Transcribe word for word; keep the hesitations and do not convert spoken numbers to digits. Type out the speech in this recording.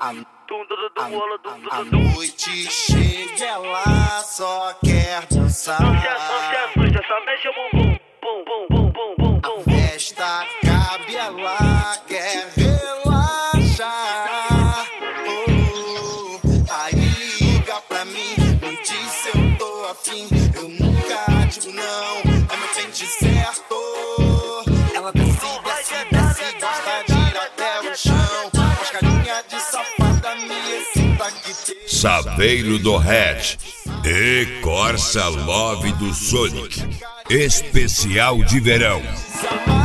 A noite chega, ela só quer dançar. Não se assusta, só mexe o bumbum. Bum, bum, bum, bum, bum, bum. A festa cabe, ela quer relaxar. Oh, aí liga pra mim, me diz se eu tô afim. Eu nunca digo não, é meu pente certo. Ela desce, desce, desce, gosta de ir até o chão. As carinha de safada me excita que tem. Saveiro do Red e Corsa Love do Sonic, especial de verão.